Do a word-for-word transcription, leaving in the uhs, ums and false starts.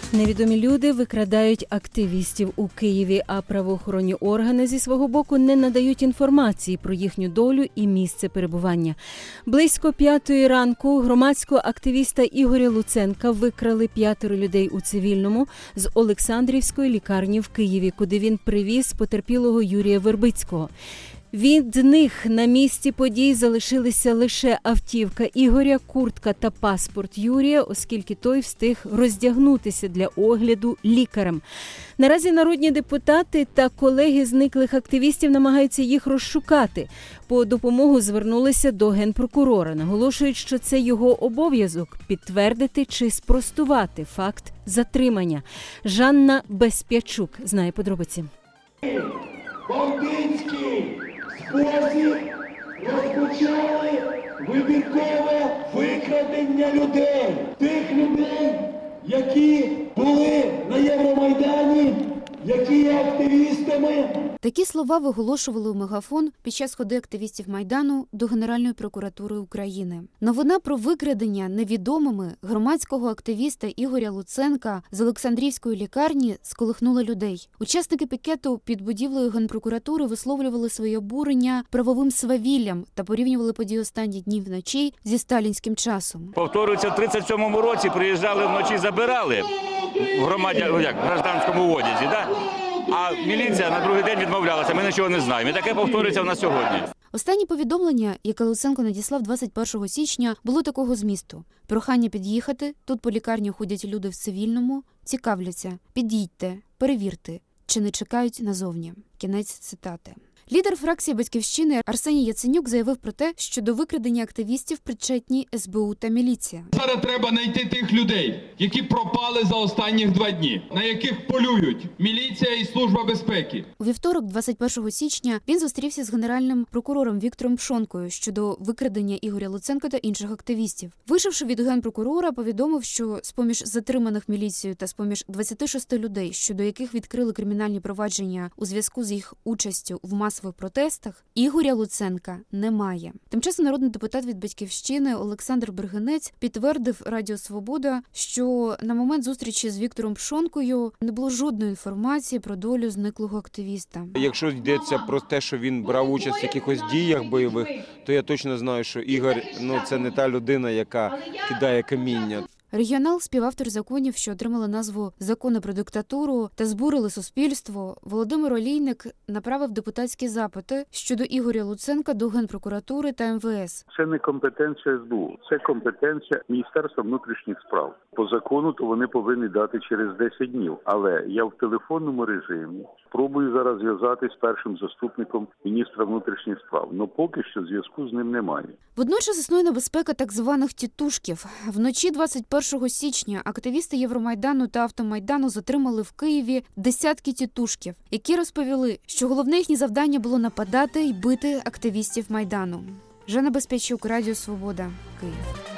Невідомі люди викрадають активістів у Києві, а правоохоронні органи зі свого боку не надають інформації про їхню долю і місце перебування. Близько п'ятої ранку громадського активіста Ігоря Луценка викрали п'ятеро людей у цивільному з Олександрівської лікарні в Києві, куди він привіз потерпілого Юрія Вербицького. Від них на місці подій залишилися лише автівка Ігоря, куртка та паспорт Юрія, оскільки той встиг роздягнутися для огляду лікарем. Наразі народні депутати та колеги зниклих активістів намагаються їх розшукати. По допомогу звернулися до Генпрокурора. Наголошують, що це його обов'язок – підтвердити чи спростувати факт затримання. Жанна Безпячук знає подробиці. Бандитський спосіб розпочали вибіркове викрадення людей. Тих людей, які були на Євромайдані, які є активістами. Такі слова виголошували у мегафон під час ходи активістів Майдану до Генеральної прокуратури України. Новина про викрадення невідомими громадського активіста Ігоря Луценка з Олександрівської лікарні сколихнула людей. Учасники пікету під будівлею Генпрокуратури висловлювали своє обурення правовим свавіллям та порівнювали події останніх днів вночі зі сталінським часом. Повторюється, в тридцять сьомому році приїжджали вночі, забирали в громаді, як, в гражданському одязі, да? А міліція на другий день відмовлялася, ми нічого не знаємо. І таке повторюється в нас сьогодні. Останнє повідомлення, яке Луценко надіслав двадцять першого січня, було такого змісту. Прохання під'їхати, тут по лікарні ходять люди в цивільному, цікавляться, під'їдьте, перевірте, чи не чекають назовні. Кінець цитати. Лідер фракції «Батьківщини» Арсеній Яценюк заявив про те, що до викрадення активістів причетні ес бе у та міліція. Зараз треба знайти тих людей, які пропали за останніх два дні, на яких полюють міліція і Служба безпеки. У вівторок, двадцять першого січня, він зустрівся з генеральним прокурором Віктором Пшонкою щодо викрадення Ігоря Луценка та інших активістів. Вийшовши від генпрокурора, повідомив, що з-поміж затриманих міліцією та з-поміж двадцяти шести людей, щодо яких відкрили кримінальні провадження у зв'язку з їх участю в масових в протестах, Ігоря Луценка немає. Тим часом народний депутат від «Батьківщини» Олександр Бергенець підтвердив Радіо Свобода, що на момент зустрічі з Віктором Пшонкою не було жодної інформації про долю зниклого активіста. Якщо йдеться про те, що він брав участь в якихось діях бойових, то я точно знаю, що Ігор, ну, це не та людина, яка кидає каміння. Регіонал, співавтор законів, що отримали назву «Закони про диктатуру» та збурили суспільство, Володимир Олійник направив депутатські запити щодо Ігоря Луценка до Генпрокуратури та ем ве ес. Це не компетенція ес бе у, це компетенція Міністерства внутрішніх справ. По закону то вони повинні дати через десять днів, але я в телефонному режимі спробую зараз зв'язатися з першим заступником міністра внутрішніх справ, але поки що зв'язку з ним немає. Водночас існує небезпека так званих «тітушків». Вночі двадцять першого січня активісти Євромайдану та Автомайдану затримали в Києві десятки «тітушків», які розповіли, що головне їхнє завдання було нападати і бити активістів Майдану. Жанна Безпячук, Радіо Свобода, Київ.